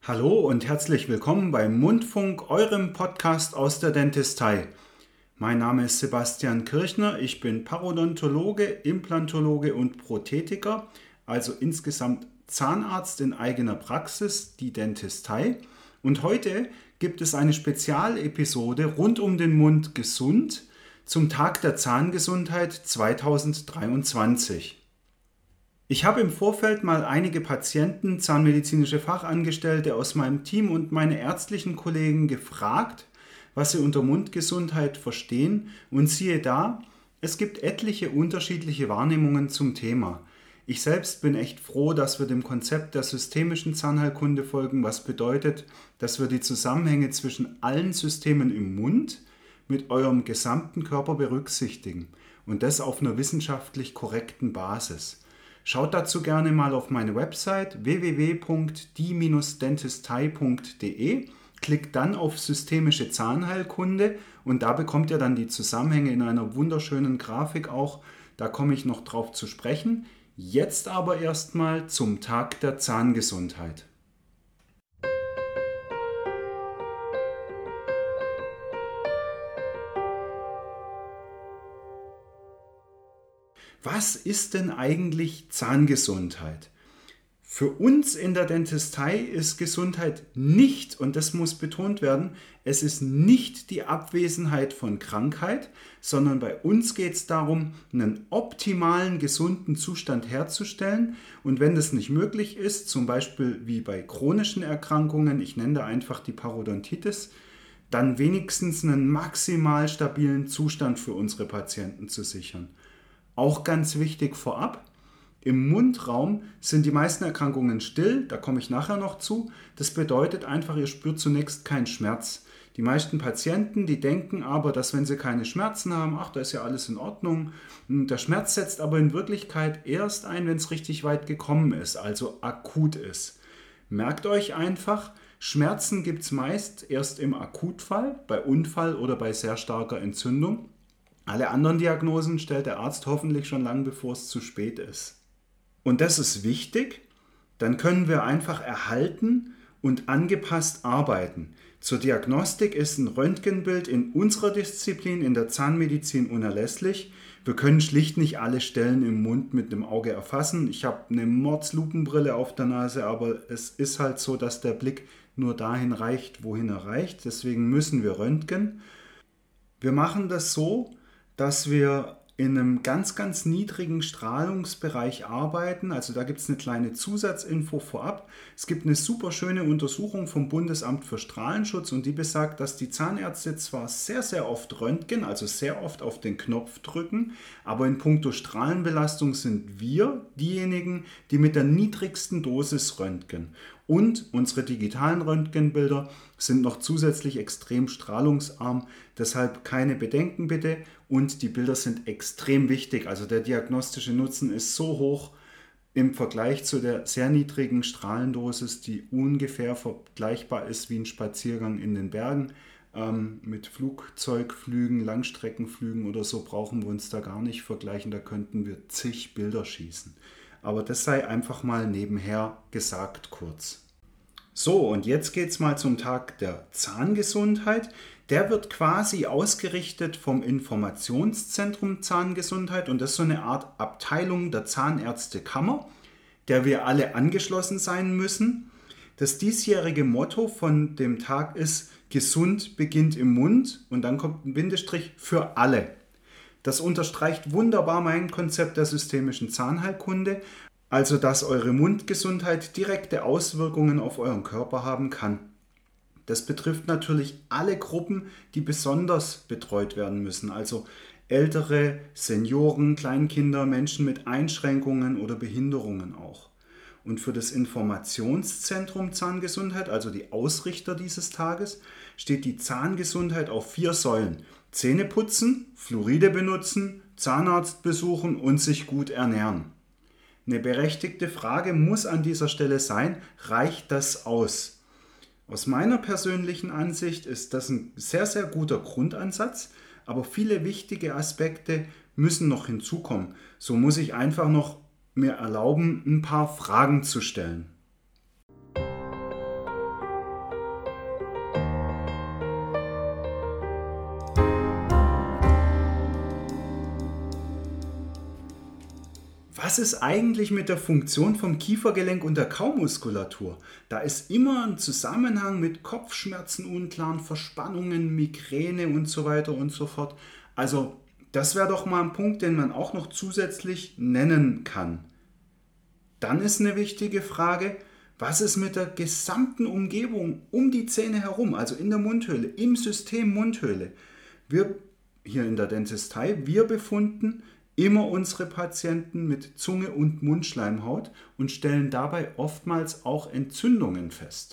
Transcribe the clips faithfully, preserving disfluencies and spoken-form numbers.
Hallo und herzlich willkommen beim Mundfunk, eurem Podcast aus der Dentistei. Mein Name ist Sebastian Kirchner, ich bin Parodontologe, Implantologe und Prothetiker, also insgesamt Zahnarzt in eigener Praxis, die Dentistei. Und heute gibt es eine Spezialepisode rund um den Mund gesund zum Tag der Zahngesundheit zweitausenddreiundzwanzig. Ich habe im Vorfeld mal einige Patienten, zahnmedizinische Fachangestellte aus meinem Team und meine ärztlichen Kollegen gefragt, was sie unter Mundgesundheit verstehen, und siehe da, es gibt etliche unterschiedliche Wahrnehmungen zum Thema. Ich selbst bin echt froh, dass wir dem Konzept der systemischen Zahnheilkunde folgen, was bedeutet, dass wir die Zusammenhänge zwischen allen Systemen im Mund mit eurem gesamten Körper berücksichtigen und das auf einer wissenschaftlich korrekten Basis. Schaut dazu gerne mal auf meine Website w w w punkt die dentistei punkt de, klickt dann auf systemische Zahnheilkunde und da bekommt ihr dann die Zusammenhänge in einer wunderschönen Grafik auch. Da komme ich noch drauf zu sprechen. Jetzt aber erstmal zum Tag der Zahngesundheit. Was ist denn eigentlich Zahngesundheit? Für uns in der Dentistei ist Gesundheit nicht, und das muss betont werden, es ist nicht die Abwesenheit von Krankheit, sondern bei uns geht es darum, einen optimalen, gesunden Zustand herzustellen. Und wenn das nicht möglich ist, zum Beispiel wie bei chronischen Erkrankungen, ich nenne da einfach die Parodontitis, dann wenigstens einen maximal stabilen Zustand für unsere Patienten zu sichern. Auch ganz wichtig vorab, im Mundraum sind die meisten Erkrankungen still, da komme ich nachher noch zu. Das bedeutet einfach, ihr spürt zunächst keinen Schmerz. Die meisten Patienten, die denken aber, dass wenn sie keine Schmerzen haben, ach, da ist ja alles in Ordnung. Der Schmerz setzt aber in Wirklichkeit erst ein, wenn es richtig weit gekommen ist, also akut ist. Merkt euch einfach, Schmerzen gibt es meist erst im Akutfall, bei Unfall oder bei sehr starker Entzündung. Alle anderen Diagnosen stellt der Arzt hoffentlich schon lange, bevor es zu spät ist. Und das ist wichtig, dann können wir einfach erhalten und angepasst arbeiten. Zur Diagnostik ist ein Röntgenbild in unserer Disziplin, in der Zahnmedizin, unerlässlich. Wir können schlicht nicht alle Stellen im Mund mit dem Auge erfassen. Ich habe eine Mordslupenbrille auf der Nase, aber es ist halt so, dass der Blick nur dahin reicht, wohin er reicht. Deswegen müssen wir röntgen. Wir machen das so, dass wir in einem ganz, ganz niedrigen Strahlungsbereich arbeiten. Also da gibt es eine kleine Zusatzinfo vorab. Es gibt eine super schöne Untersuchung vom Bundesamt für Strahlenschutz und die besagt, dass die Zahnärzte zwar sehr, sehr oft röntgen, also sehr oft auf den Knopf drücken, aber in puncto Strahlenbelastung sind wir diejenigen, die mit der niedrigsten Dosis röntgen. Und unsere digitalen Röntgenbilder sind noch zusätzlich extrem strahlungsarm, deshalb keine Bedenken bitte. Und die Bilder sind extrem wichtig, also der diagnostische Nutzen ist so hoch im Vergleich zu der sehr niedrigen Strahlendosis, die ungefähr vergleichbar ist wie ein Spaziergang in den Bergen. Ähm, mit Flugzeugflügen, Langstreckenflügen oder so brauchen wir uns da gar nicht vergleichen, da könnten wir zig Bilder schießen. Aber das sei einfach mal nebenher gesagt kurz. So, und jetzt geht es mal zum Tag der Zahngesundheit. Der wird quasi ausgerichtet vom Informationszentrum Zahngesundheit und das ist so eine Art Abteilung der Zahnärztekammer, der wir alle angeschlossen sein müssen. Das diesjährige Motto von dem Tag ist: Gesund beginnt im Mund, und dann kommt ein Bindestrich für alle. Das unterstreicht wunderbar mein Konzept der systemischen Zahnheilkunde, also dass eure Mundgesundheit direkte Auswirkungen auf euren Körper haben kann. Das betrifft natürlich alle Gruppen, die besonders betreut werden müssen, also Ältere, Senioren, Kleinkinder, Menschen mit Einschränkungen oder Behinderungen auch. Und für das Informationszentrum Zahngesundheit, also die Ausrichter dieses Tages, steht die Zahngesundheit auf vier Säulen: Zähne putzen, Fluoride benutzen, Zahnarzt besuchen und sich gut ernähren. Eine berechtigte Frage muss an dieser Stelle sein: Reicht das aus? Aus meiner persönlichen Ansicht ist das ein sehr, sehr guter Grundansatz, aber viele wichtige Aspekte müssen noch hinzukommen. So muss ich einfach noch mir erlauben, ein paar Fragen zu stellen. Was ist eigentlich mit der Funktion vom Kiefergelenk und der Kaumuskulatur? Da ist immer ein Zusammenhang mit Kopfschmerzen, unklaren Verspannungen, Migräne und so weiter und so fort. Also das wäre doch mal ein Punkt, den man auch noch zusätzlich nennen kann. Dann ist eine wichtige Frage, was ist mit der gesamten Umgebung um die Zähne herum, also in der Mundhöhle, im System Mundhöhle? Wir hier in der Dentistei, wir befunden immer unsere Patienten mit Zunge und Mundschleimhaut und stellen dabei oftmals auch Entzündungen fest.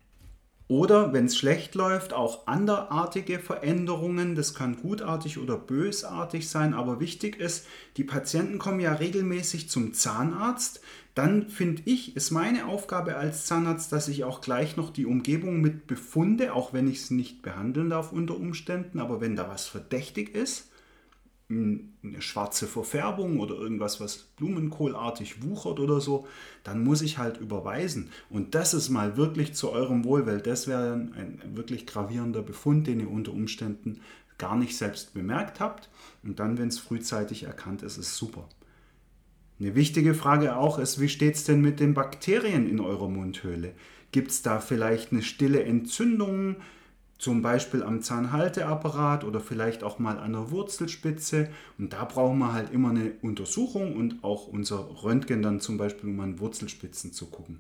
Oder wenn es schlecht läuft, auch anderartige Veränderungen. Das kann gutartig oder bösartig sein, aber wichtig ist, die Patienten kommen ja regelmäßig zum Zahnarzt. Dann finde ich, ist meine Aufgabe als Zahnarzt, dass ich auch gleich noch die Umgebung mit befunde, auch wenn ich es nicht behandeln darf unter Umständen. Aber wenn da was verdächtig ist, eine schwarze Verfärbung oder irgendwas, was blumenkohlartig wuchert oder so, dann muss ich halt überweisen. Und das ist mal wirklich zu eurem Wohl, weil das wäre ein wirklich gravierender Befund, den ihr unter Umständen gar nicht selbst bemerkt habt. Und dann, wenn es frühzeitig erkannt ist, ist es super. Eine wichtige Frage auch ist, wie steht es denn mit den Bakterien in eurer Mundhöhle? Gibt es da vielleicht eine stille Entzündung? Zum Beispiel am Zahnhalteapparat oder vielleicht auch mal an der Wurzelspitze. Und da brauchen wir halt immer eine Untersuchung und auch unser Röntgen dann zum Beispiel, um an Wurzelspitzen zu gucken.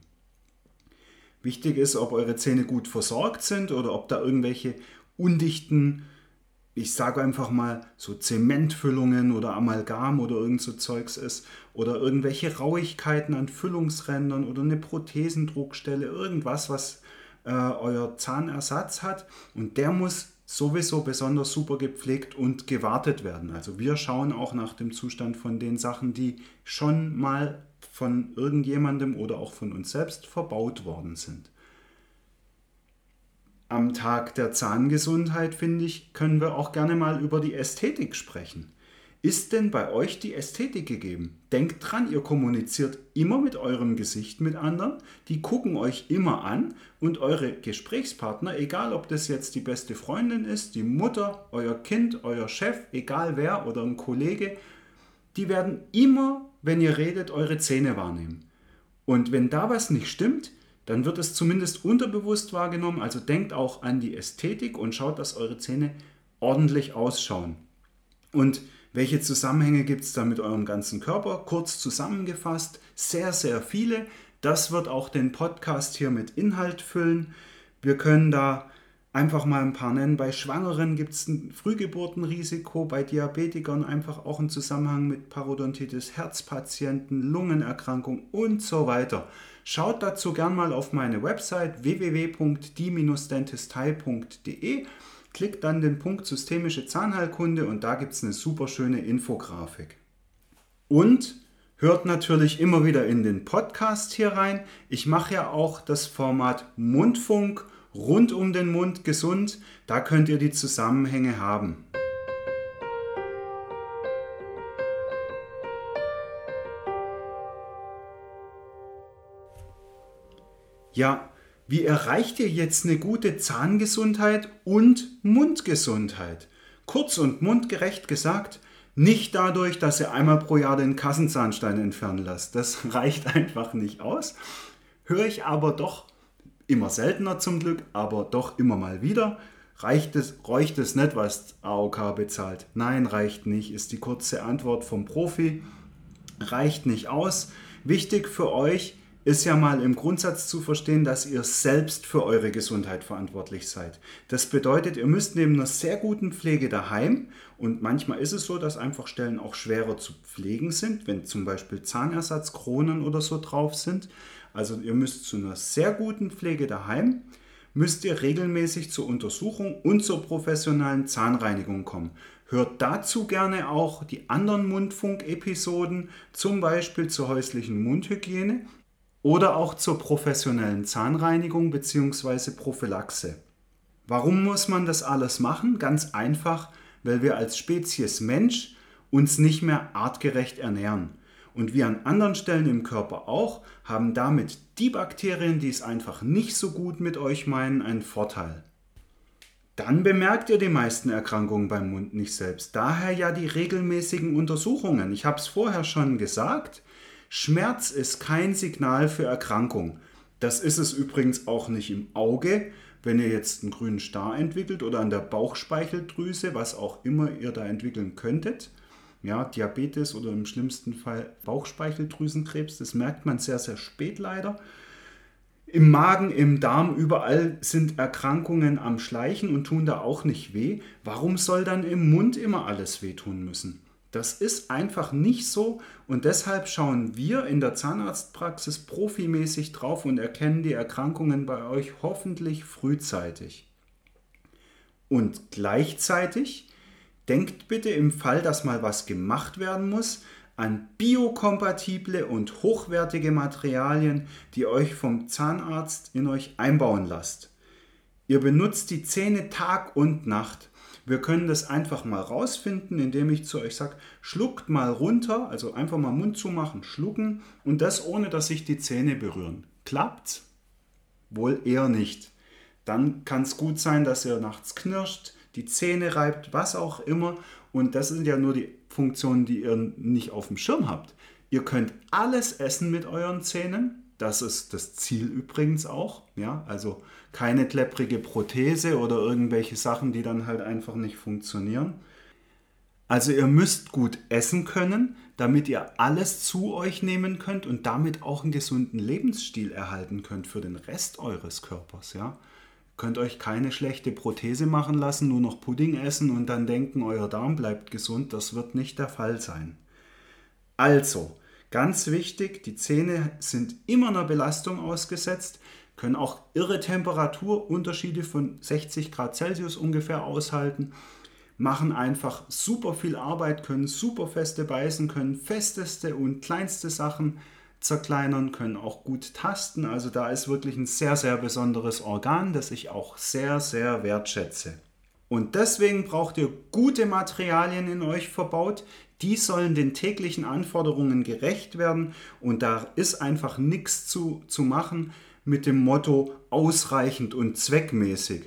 Wichtig ist, ob eure Zähne gut versorgt sind oder ob da irgendwelche undichten, ich sage einfach mal so Zementfüllungen oder Amalgam oder irgend so Zeugs ist oder irgendwelche Rauigkeiten an Füllungsrändern oder eine Prothesendruckstelle, irgendwas, was äh, euer Zahnersatz hat, und der muss sowieso besonders super gepflegt und gewartet werden. Also wir schauen auch nach dem Zustand von den Sachen, die schon mal von irgendjemandem oder auch von uns selbst verbaut worden sind. Am Tag der Zahngesundheit, finde ich, können wir auch gerne mal über die Ästhetik sprechen. Ist denn bei euch die Ästhetik gegeben? Denkt dran, ihr kommuniziert immer mit eurem Gesicht mit anderen, die gucken euch immer an und eure Gesprächspartner, egal ob das jetzt die beste Freundin ist, die Mutter, euer Kind, euer Chef, egal wer oder ein Kollege, die werden immer, wenn ihr redet, eure Zähne wahrnehmen. Und wenn da was nicht stimmt, dann wird es zumindest unterbewusst wahrgenommen, also denkt auch an die Ästhetik und schaut, dass eure Zähne ordentlich ausschauen. Und welche Zusammenhänge gibt es da mit eurem ganzen Körper? Kurz zusammengefasst, sehr, sehr viele. Das wird auch den Podcast hier mit Inhalt füllen. Wir können da einfach mal ein paar nennen. Bei Schwangeren gibt es ein Frühgeburtenrisiko, bei Diabetikern einfach auch einen Zusammenhang mit Parodontitis, Herzpatienten, Lungenerkrankung und so weiter. Schaut dazu gern mal auf meine Website w w w punkt die dentistei punkt de. Klickt dann den Punkt Systemische Zahnheilkunde und da gibt es eine super schöne Infografik. Und hört natürlich immer wieder in den Podcast hier rein. Ich mache ja auch das Format Mundfunk rund um den Mund gesund. Da könnt ihr die Zusammenhänge haben. Ja, wie erreicht ihr jetzt eine gute Zahngesundheit und Mundgesundheit? Kurz und mundgerecht gesagt, nicht dadurch, dass ihr einmal pro Jahr den Kassenzahnstein entfernen lasst. Das reicht einfach nicht aus. Höre ich aber doch immer seltener zum Glück, aber doch immer mal wieder. Reicht es, räucht es nicht, was A O K bezahlt? Nein, reicht nicht, ist die kurze Antwort vom Profi. Reicht nicht aus. Wichtig für euch ist ja mal im Grundsatz zu verstehen, dass ihr selbst für eure Gesundheit verantwortlich seid. Das bedeutet, ihr müsst neben einer sehr guten Pflege daheim, und manchmal ist es so, dass einfach Stellen auch schwerer zu pflegen sind, wenn zum Beispiel Zahnersatzkronen oder so drauf sind. Also ihr müsst zu einer sehr guten Pflege daheim, müsst ihr regelmäßig zur Untersuchung und zur professionellen Zahnreinigung kommen. Hört dazu gerne auch die anderen Mundfunk-Episoden, zum Beispiel zur häuslichen Mundhygiene oder auch zur professionellen Zahnreinigung bzw. Prophylaxe. Warum muss man das alles machen? Ganz einfach, weil wir als Spezies Mensch uns nicht mehr artgerecht ernähren. Und wie an anderen Stellen im Körper auch, haben damit die Bakterien, die es einfach nicht so gut mit euch meinen, einen Vorteil. dann bemerkt ihr die meisten Erkrankungen beim Mund nicht selbst. Daher ja die regelmäßigen Untersuchungen. Ich habe es vorher schon gesagt, Schmerz ist kein Signal für Erkrankung. Das ist es übrigens auch nicht im Auge, wenn ihr jetzt einen grünen Star entwickelt oder an der Bauchspeicheldrüse, was auch immer ihr da entwickeln könntet. Ja, Diabetes oder im schlimmsten Fall Bauchspeicheldrüsenkrebs, das merkt man sehr, sehr spät leider. Im Magen, im Darm, überall sind Erkrankungen am Schleichen und tun da auch nicht weh. Warum soll dann im Mund immer alles wehtun müssen? Das ist einfach nicht so und deshalb schauen wir in der Zahnarztpraxis profimäßig drauf und erkennen die Erkrankungen bei euch hoffentlich frühzeitig. Und gleichzeitig denkt bitte im Fall, dass mal was gemacht werden muss, an biokompatible und hochwertige Materialien, die euch vom Zahnarzt in euch einbauen lasst. Ihr benutzt die Zähne Tag und Nacht. Wir können das einfach mal rausfinden, indem ich zu euch sage, schluckt mal runter, also einfach mal Mund zumachen, schlucken und das ohne, dass sich die Zähne berühren. Klappt's? Wohl eher nicht. Dann kann es gut sein, dass ihr nachts knirscht, die Zähne reibt, was auch immer. Und das sind ja nur die Funktionen, die ihr nicht auf dem Schirm habt. Ihr könnt alles essen mit euren Zähnen. Das ist das Ziel übrigens auch. Ja, also keine klepprige Prothese oder irgendwelche Sachen, die dann halt einfach nicht funktionieren. Also ihr müsst gut essen können, damit ihr alles zu euch nehmen könnt und damit auch einen gesunden Lebensstil erhalten könnt für den Rest eures Körpers. Ja. Könnt euch keine schlechte Prothese machen lassen, nur noch Pudding essen und dann denken, euer Darm bleibt gesund. Das wird nicht der Fall sein. Also, ganz wichtig, die Zähne sind immer einer Belastung ausgesetzt, können auch irre Temperaturunterschiede von sechzig Grad Celsius ungefähr aushalten, machen einfach super viel Arbeit, können super feste beißen, können festeste und kleinste Sachen zerkleinern, können auch gut tasten. Also da ist wirklich ein sehr, sehr besonderes Organ, das ich auch sehr, sehr wertschätze. Und deswegen braucht ihr gute Materialien in euch verbaut. Die sollen den täglichen Anforderungen gerecht werden. Und da ist einfach nichts zu, zu machen mit dem Motto ausreichend und zweckmäßig.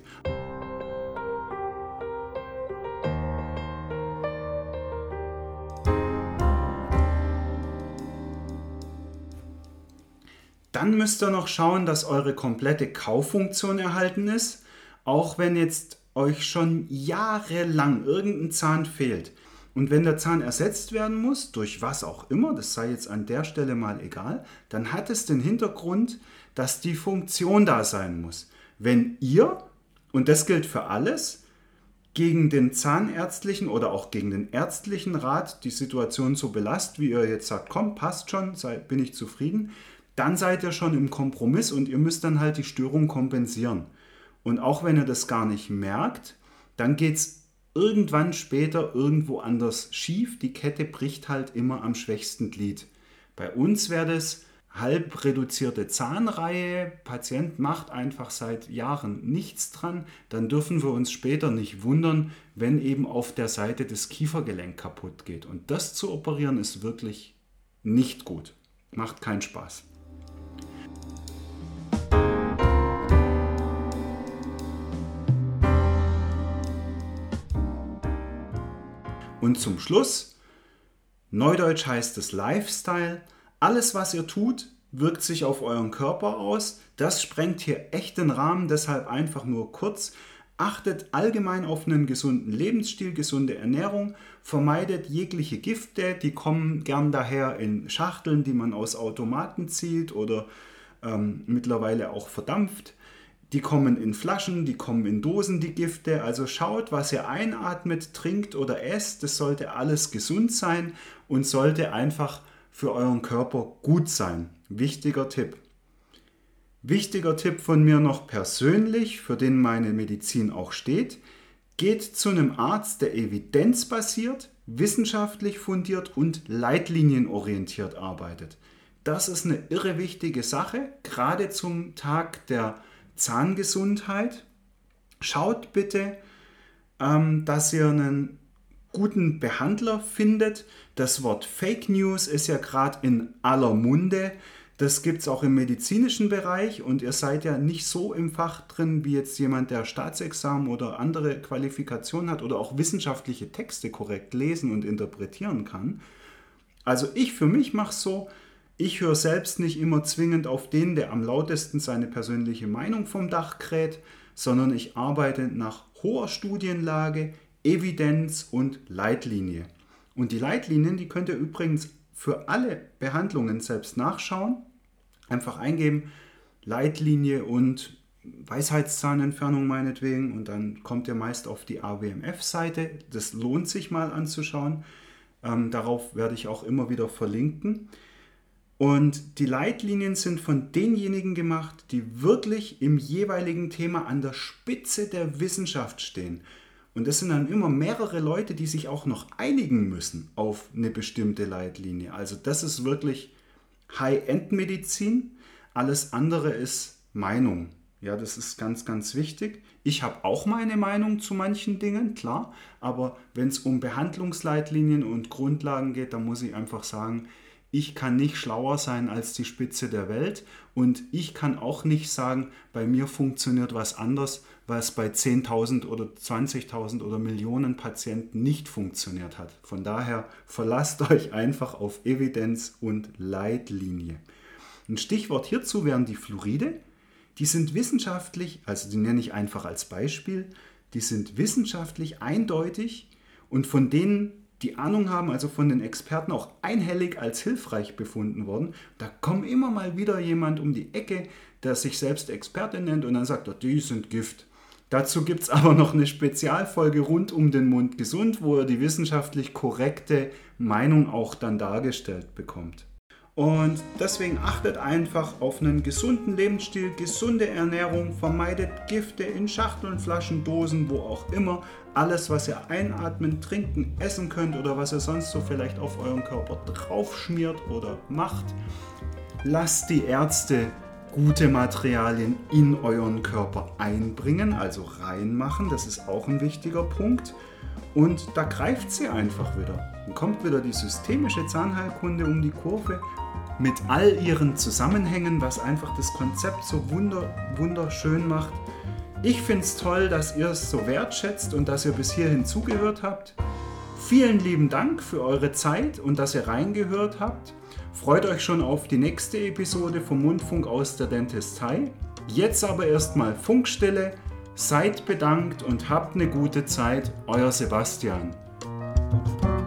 Dann müsst ihr noch schauen, dass eure komplette Kauffunktion erhalten ist, auch wenn jetzt euch schon jahrelang irgendein Zahn fehlt. Und wenn der Zahn ersetzt werden muss, durch was auch immer, das sei jetzt an der Stelle mal egal, dann hat es den Hintergrund, dass die Funktion da sein muss. Wenn ihr, und das gilt für alles, gegen den zahnärztlichen oder auch gegen den ärztlichen Rat die Situation so belastet, wie ihr jetzt sagt, komm, passt schon, sei, bin ich zufrieden, dann seid ihr schon im Kompromiss und ihr müsst dann halt die Störung kompensieren. Und auch wenn ihr das gar nicht merkt, dann geht es irgendwann später irgendwo anders schief. Die Kette bricht halt immer am schwächsten Glied. Bei uns wäre das halb reduzierte Zahnreihe, Patient macht einfach seit Jahren nichts dran, dann dürfen wir uns später nicht wundern, wenn eben auf der Seite das Kiefergelenk kaputt geht. Und das zu operieren ist wirklich nicht gut. Macht keinen Spaß. Und zum Schluss, Neudeutsch heißt es Lifestyle. Alles, was ihr tut, wirkt sich auf euren Körper aus. Das sprengt hier echt den Rahmen, deshalb einfach nur kurz. Achtet allgemein auf einen gesunden Lebensstil, gesunde Ernährung. Vermeidet jegliche Gifte, die kommen gern daher in Schachteln, die man aus Automaten zieht oder ähm, mittlerweile auch verdampft. Die kommen in Flaschen, die kommen in Dosen, die Gifte. Also schaut, was ihr einatmet, trinkt oder esst. Das sollte alles gesund sein und sollte einfach für euren Körper gut sein. Wichtiger Tipp. Wichtiger Tipp von mir noch persönlich, für den meine Medizin auch steht. Geht zu einem Arzt, der evidenzbasiert, wissenschaftlich fundiert und leitlinienorientiert arbeitet. Das ist eine irre wichtige Sache, gerade zum Tag der Zahngesundheit. Schaut bitte, ähm, dass ihr einen guten Behandler findet. Das Wort Fake News ist ja gerade in aller Munde. Das gibt es auch im medizinischen Bereich und ihr seid ja nicht so im Fach drin wie jetzt jemand, der Staatsexamen oder andere Qualifikationen hat oder auch wissenschaftliche Texte korrekt lesen und interpretieren kann. Also ich für mich mache es so, ich höre selbst nicht immer zwingend auf den, der am lautesten seine persönliche Meinung vom Dach kräht, sondern ich arbeite nach hoher Studienlage, Evidenz und Leitlinie. Und die Leitlinien, die könnt ihr übrigens für alle Behandlungen selbst nachschauen. Einfach eingeben, Leitlinie und Weisheitszahnentfernung meinetwegen und dann kommt ihr meist auf die A W M F-Seite. Das lohnt sich mal anzuschauen. Ähm, darauf werde ich auch immer wieder verlinken. Und die Leitlinien sind von denjenigen gemacht, die wirklich im jeweiligen Thema an der Spitze der Wissenschaft stehen. Und das sind dann immer mehrere Leute, die sich auch noch einigen müssen auf eine bestimmte Leitlinie. Also das ist wirklich High-End-Medizin. Alles andere ist Meinung. Ja, das ist ganz, ganz wichtig. Ich habe auch meine Meinung zu manchen Dingen, klar. Aber wenn es um Behandlungsleitlinien und Grundlagen geht, dann muss ich einfach sagen, ich kann nicht schlauer sein als die Spitze der Welt und ich kann auch nicht sagen, bei mir funktioniert was anders, was bei zehntausend oder zwanzigtausend oder Millionen Patienten nicht funktioniert hat. Von daher verlasst euch einfach auf Evidenz und Leitlinie. Ein Stichwort hierzu wären die Fluoride. Die sind wissenschaftlich, also die nenne ich einfach als Beispiel, die sind wissenschaftlich eindeutig und von denen, die Ahnung haben, also von den Experten auch einhellig als hilfreich befunden worden. Da kommt immer mal wieder jemand um die Ecke, der sich selbst Experte nennt und dann sagt er, die sind Gift. Dazu gibt es aber noch eine Spezialfolge rund um den Mund gesund, wo er die wissenschaftlich korrekte Meinung auch dann dargestellt bekommt. Und deswegen achtet einfach auf einen gesunden Lebensstil, gesunde Ernährung, vermeidet Gifte in Schachteln, Flaschen, Dosen, wo auch immer. Alles, was ihr einatmen, trinken, essen könnt oder was ihr sonst so vielleicht auf euren Körper draufschmiert oder macht. Lasst die Ärzte gute Materialien in euren Körper einbringen, also reinmachen. Das ist auch ein wichtiger Punkt. Und da greift sie einfach wieder. Dann kommt wieder die systemische Zahnheilkunde um die Kurve mit all ihren Zusammenhängen, was einfach das Konzept so wunder, wunderschön macht. Ich finde es toll, dass ihr es so wertschätzt und dass ihr bis hierhin zugehört habt. Vielen lieben Dank für eure Zeit und dass ihr reingehört habt. Freut euch schon auf die nächste Episode vom Mundfunk aus der Dentistei. Jetzt aber erstmal Funkstille. Seid bedankt und habt eine gute Zeit. Euer Sebastian.